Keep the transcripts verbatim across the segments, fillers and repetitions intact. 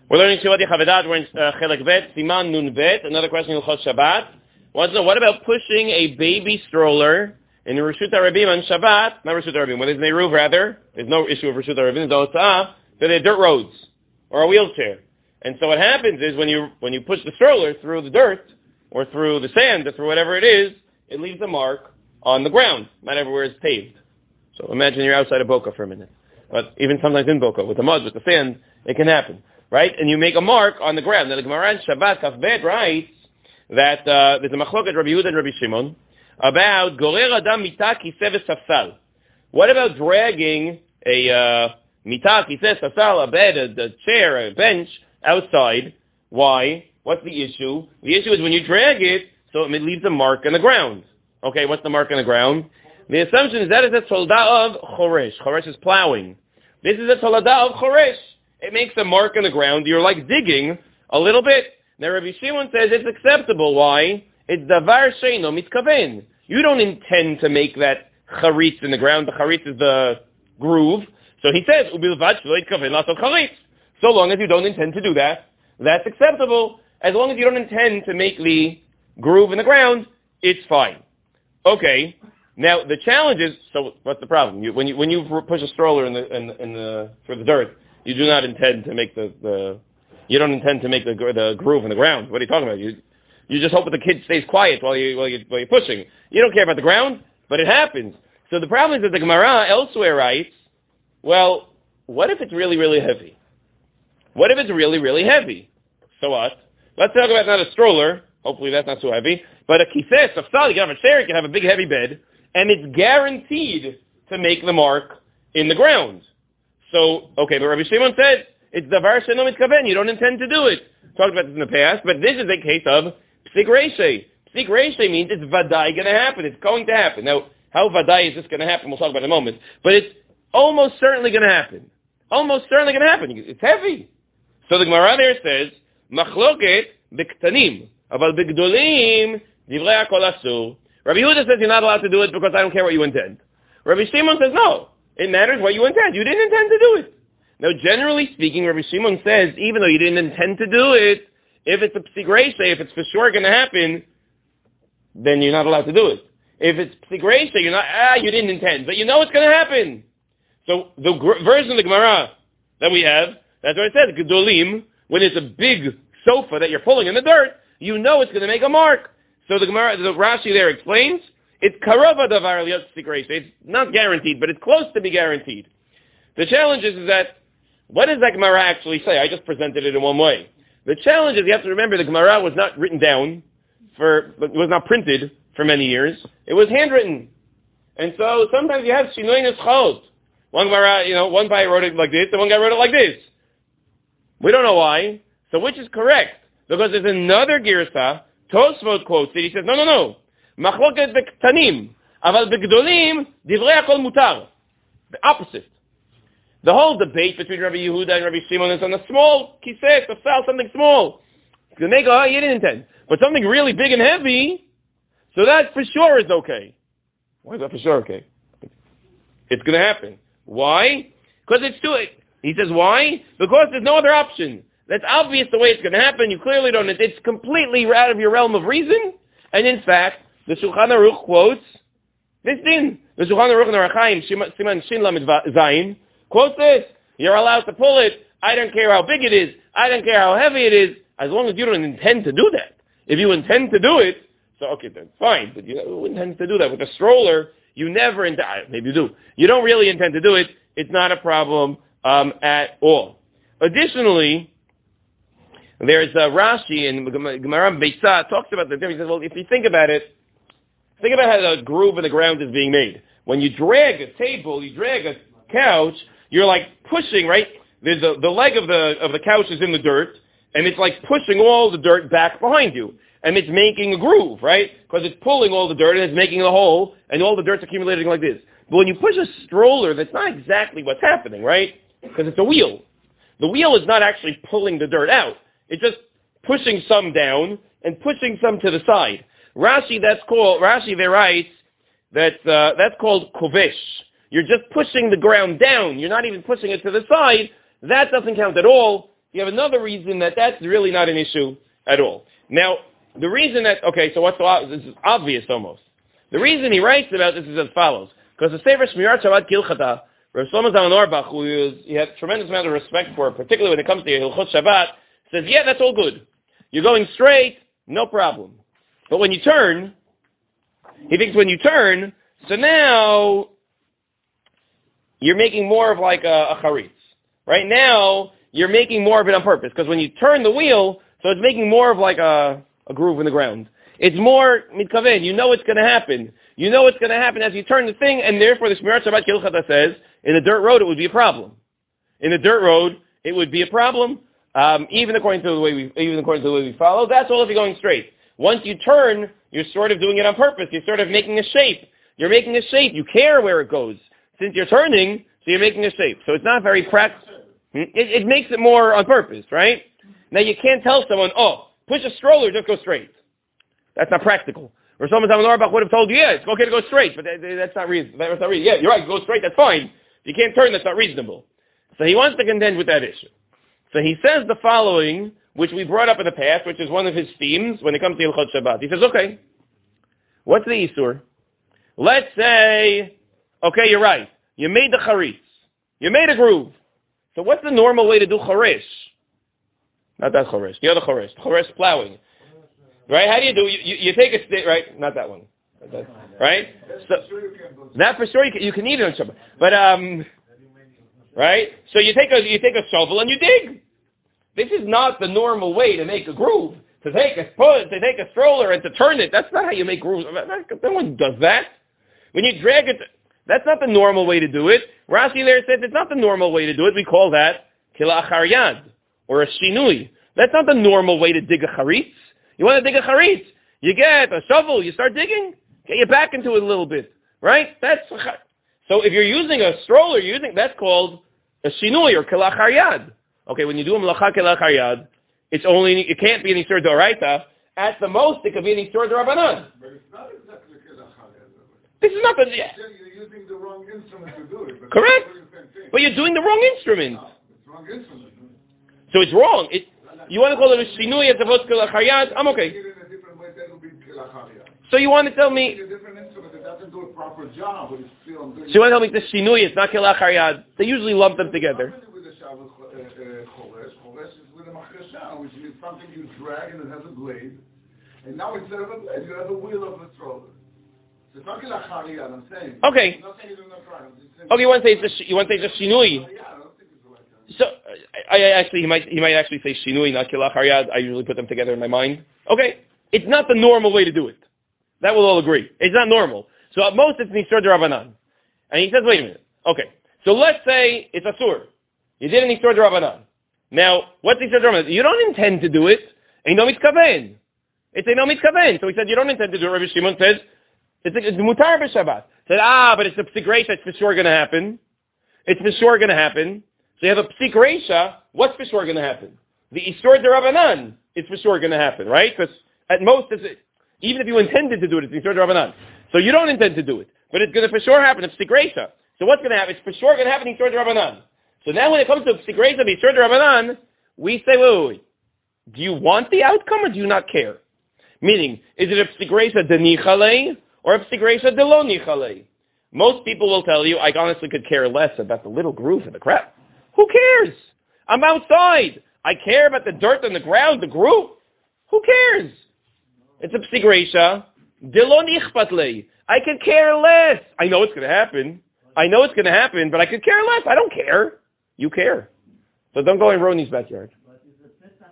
We're learning Shivat Yechavedat. We're in uh, Chelek Bet, Siman Nun Bet. Another question in Chos Shabbat. Wants to know, what about pushing a baby stroller in Reshut HaRabim on Shabbat? Not Reshut HaRabim. When there's Neiruv, rather, there's no issue of Reshut HaRabim. There's Otzah. So they're dirt roads or a wheelchair. And so what happens is when you when you push the stroller through the dirt or through the sand or through whatever it is, it leaves a mark on the ground. Not everywhere is paved. So imagine you're outside of Boca for a minute. But even sometimes in Boca, with the mud, with the sand, it can happen. Right? And you make a mark on the ground. Now the Gemara in Shabbat Kaf Bet writes that uh, there's a machloket Rabbi Yehuda and Rabbi Shimon about Gorer Adam Mitah Kiseh V'Safsal. What about dragging a uh, Mitah Kiseh Safsal, a bed, a, a chair, a bench, outside? Why? What's the issue? The issue is when you drag it, so it leaves a mark on the ground. Okay, what's the mark on the ground? The assumption is that is a tolda of Choresh. Choresh is plowing. This is a tolda of Choresh. It makes a mark on the ground. You're like digging a little bit. Now Rabbi Shimon says it's acceptable. Why? It's davar sheino mitkaven. You don't intend to make that charitz in the ground. The charitz is the groove. So he says, ubilvad shelo yitkaven laso charitz. So long as you don't intend to do that, that's acceptable. As long as you don't intend to make the groove in the ground, it's fine. Okay. Now the challenge is, so what's the problem? You, when you when you push a stroller in the in, in the for the dirt, you do not intend to make the, the you don't intend to make the the groove in the ground. What are you talking about? You you just hope that the kid stays quiet while you while you while you're pushing. You don't care about the ground, but it happens. So the problem is that the Gemara elsewhere writes, well, what if it's really really heavy? What if it's really really heavy? So what? Let's talk about not a stroller. Hopefully that's not so heavy, but a kiseh, safsal. You can have a chair. You can have a big heavy bed, and it's guaranteed to make the mark in the ground. So, okay, but Rabbi Shimon said, it's davar sheino mitkaven, you don't intend to do it. Talked about this in the past, but this is a case of psik reishe. Psik reishe means it's vadai going to happen, it's going to happen. Now, how vadai is this going to happen, we'll talk about in a moment, but it's almost certainly going to happen. Almost certainly going to happen. It's heavy. So the Gemara there says, machloket b'ktanim, aval b'gdolim divrei hakol asur. Rabbi Yehuda says you're not allowed to do it because I don't care what you intend. Rabbi Shimon says no. It matters what you intend. You didn't intend to do it. Now, generally speaking, Rabbi Shimon says, even though you didn't intend to do it, if it's a psik reishe, if it's for sure going to happen, then you're not allowed to do it. If it's psik reishe, you're not, ah, you didn't intend, but you know it's going to happen. So the gr- version of the Gemara that we have, that's what it says, gedolim, when it's a big sofa that you're pulling in the dirt, you know it's going to make a mark. So the Gemara, the Rashi there explains, it's karova davar liyot psik reishe. It's not guaranteed, but it's close to be guaranteed. The challenge is, is that, what does that Gemara actually say? I just presented it in one way. The challenge is you have to remember the Gemara was not written down for, it was not printed for many years. It was handwritten. And so sometimes you have shinoy neschot. One Gemara, you know, one guy wrote it like this, and one guy wrote it like this. We don't know why. So which is correct? Because there's another girsa, Tosfot quotes it, he says, no, no, no. Machloket b'ktanim, aval b'gdolim, divrei hakol mutar. The opposite. The whole debate between Rabbi Yehuda and Rabbi Shimon is on a small kiseh, safsal, something small. It's going to make a, oh, you didn't intend. But something really big and heavy, so that for sure is okay. Why is that for sure okay? It's going to happen. Why? Because it's too, he says why? Because there's no other option. That's obvious the way it's going to happen. You clearly don't, it's completely out of your realm of reason. And in fact, the Shulchan Aruch quotes this din. The Shulchan Aruch in Arachaim, Siman Shin Lamed Zayin, quotes this. You're allowed to pull it. I don't care how big it is. I don't care how heavy it is. As long as you don't intend to do that. If you intend to do it, so okay, then fine. But you don't intend to do that. With a stroller, you never intend, maybe you do. You don't really intend to do it. It's not a problem um, at all. Additionally, there's a Rashi in Gemara Beitza talks about the difference. He says, well, if you think about it, think about how the groove in the ground is being made. When you drag a table, you drag a couch, you're like pushing, right? There's a, the leg of the of the couch is in the dirt, and it's like pushing all the dirt back behind you. And it's making a groove, right? Because it's pulling all the dirt and it's making a hole, and all the dirt's accumulating like this. But when you push a stroller, that's not exactly what's happening, right? Because it's a wheel. The wheel is not actually pulling the dirt out. It's just pushing some down and pushing some to the side. Rashi, that's called, Rashi there writes that uh, that's called kovesh. You're just pushing the ground down. You're not even pushing it to the side. That doesn't count at all. you have another reason that that's really not an issue at all. Now, the reason that, okay, so what's the, this is obvious almost. The reason he writes about this is as follows. Because the Sefer Shmirat Shabbat Gilchata, Rav Shlomo Zalman Auerbach, who is, he had a tremendous amount of respect for, particularly when it comes to Hilchot Shabbat, says, yeah, that's all good. You're going straight, no problem. But when you turn, he thinks when you turn, so now you're making more of like a, a charitz. Right now, you're making more of it on purpose. Because when you turn the wheel, so it's making more of like a, a groove in the ground. It's more mitkaven. You know it's going to happen. You know it's going to happen as you turn the thing, and therefore the Shmirat Shabbat Gilchata says, in a dirt road it would be a problem. In a dirt road, it would be a problem, um, even according to the way we even according to the way we follow. That's all if you're going straight. Once you turn, you're sort of doing it on purpose. You're sort of making a shape. You're making a shape. You care where it goes. Since you're turning, so you're making a shape. So it's not very practical. It, it makes it more on purpose, right? Now you can't tell someone, oh, push a stroller, just go straight. That's not practical. Or someone Zalman Auerbach would have told you, yeah, it's okay to go straight, but that, that's not reason. That's not reason. Yeah, you're right, go straight, that's fine. If you can't turn, that's not reasonable. So he wants to contend with that issue. So he says the following, which we brought up in the past, which is one of his themes when it comes to Hilchot Shabbat. He says, okay, what's the Isur? Let's say, okay, you're right. You made the charitz. You made a groove. So what's the normal way to do choresh? Not that choresh. The other choresh. Choresh plowing. Right? How do you do? You, you, you take a stick, right? Not that one. That, right? So, that for sure you can, you can eat it on Shabbat. But, um, right? So you take a, you take a shovel and you dig. This is not the normal way to make a groove. To take a to take a stroller and to turn it. That's not how you make grooves. No one does that. When you drag it, that's not the normal way to do it. Rashi there says it's not the normal way to do it. We call that kilachar yad or a shinui. That's not the normal way to dig a charitz. You want to dig a charitz? You get a shovel, you start digging, get your back into it a little bit, right? That's so. If you're using a stroller, you're using that's called a shinui or kilachar yad. Okay, when you do a melacha kilachar yad, it's only it can't be an isur d'oraita. At the most, it could be an isur d'rabanan. But it's not exactly kilachar yad. This is not the. Yeah. You're using the wrong instrument to do it. But correct, but you're doing the wrong instrument. No, it's wrong instrument. So it's wrong. It, you want to call it a shinui as opposed to kilachar yad? I'm okay. So you want to tell me? A different instrument that doesn't do a proper job, but it's still doing. So you want to tell me the shinui is not kilachar yad? They usually lump them together. With the shavu choresh, choresh is with a machresha, which is something you drag and it has a blade, and now instead of a blade, you have a wheel of a stroller. So it's not kilachar yad. I'm saying. Okay. I'm not saying you're doing that right. Okay, you want to say it's a, you want to say it's a shinui? So I, I actually he might he might actually say shinui, not kilachar yad. I usually put them together in my mind. Okay, it's not the normal way to do it. That we'll all agree. It's not normal. So at most it's nisur d'rabanan. And he says, wait a minute. Okay, so let's say it's asur. You did an nisur d'rabanan. Now, what's nisur d'rabanan? You don't intend to do it. Eino mitkaven. It's eino mitkaven. So he said you don't intend to do it. Rabbi Shimon says it's, it's mutar b'Shabbat. Said ah, but it's a psik reisha. It's for sure going to happen. It's for sure going to happen. So you have a psik reisha. What's for sure going to happen? The isur d'rabanan is for sure going to happen, right? Because at most, it's, even if you intended to do it, it's isur d'rabanan. So you don't intend to do it, but it's going to for sure happen. It's psik reisha. So what's going to happen? It's for sure going to happen isur d'rabanan. So now when it comes to psik reisha, isur d'rabanan, we say, wait, wait, wait. Do you want the outcome or do you not care? Meaning, is it a psik reisha de nichalei or a psik reisha de lo nichalei? Most people will tell you, I honestly could care less about the little groove in the crap. Who cares? I'm outside. I care about the dirt on the ground, the groove. Who cares? It's a psik reisha. De lo nichpat lei. I could care less. I know it's going to happen. I know it's going to happen, but I could care less. I don't care. You care. So don't go in Roni's backyard. But it's a petach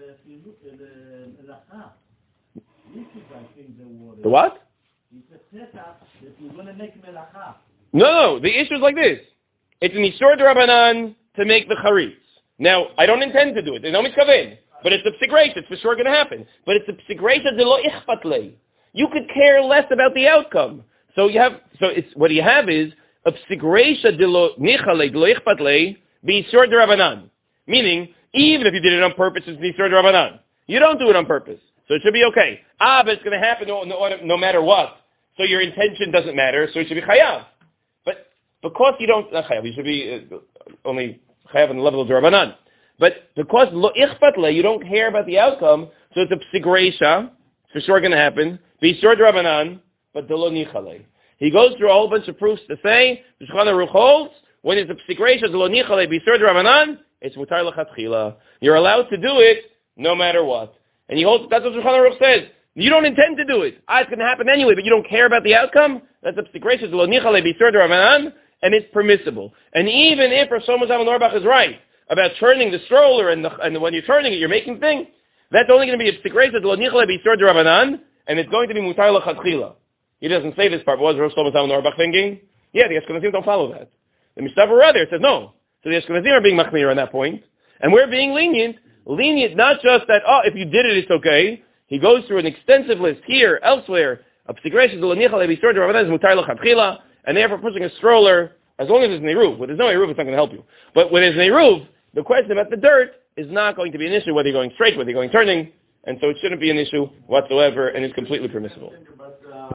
le'lacha. This is, I think, the word. The what? It's a petach that we're going to make melacha. No, no. The issue is like this. It's an isur d'rabanan to make the charitz. Now, I don't intend to do it. There's no mitkaven. But it's a psik reisha. It's for sure going to happen. But it's a psik reisha de lo ichpat lei. You could care less about the outcome. So you have. So it's what you have is a psik reisha de lo nichalei de lo ichpat lei be isur d'rabanan. Meaning, even if you did it on purpose, it's isur d'rabanan. You don't do it on purpose, so it should be okay. Ah, but it's going to happen no, no, no matter what. So your intention doesn't matter. So it should be chayav. But because you don't, not chayav, you should be uh, only chayav on the level of d'rabanan. But because lo ichpat le, you don't care about the outcome, so it's a psik reisha, for sure going to happen. Be sure drabanan, but the lo nichale. He goes through a whole bunch of proofs to say the Shulchan Aruch holds when it's a psik reisha, the lo nichale, be sure drabanan, it's mutar lechatchila. You're allowed to do it no matter what. And he holds that's what Shulchan Aruch says. You don't intend to do it. Ah, it's going to happen anyway, but you don't care about the outcome. That's a psik reisha, the lo nichale, be sure drabanan, and it's permissible. And even if Rav Shlomo Zalman Auerbach is right about turning the stroller, and, the, and when you're turning it, you're making thing, that's only going to be a psikreisa lo nichale b'isur d'Rabbanan, and it's going to be mutar l'chadchila. He doesn't say this part. What was Rav Shlomo Zalman Auerbach thinking? Yeah, the Ashkenazim don't follow that. The Mishnah Berurah says no. So the Ashkenazim are being machmir on that point, and we're being lenient. Lenient, not just that, oh, if you did it, it's okay. He goes through an extensive list here, elsewhere, of psikreisa lo nichale b'isur d'Rabbanan is mutar l'chadchila, and therefore pushing a stroller, as long as there's an eruv. When there's no eruv, it's not going to help you. But when there's an eruv, the question about the dirt is not going to be an issue, whether you're going straight, whether you're going turning, and so it shouldn't be an issue whatsoever, and it's completely permissible.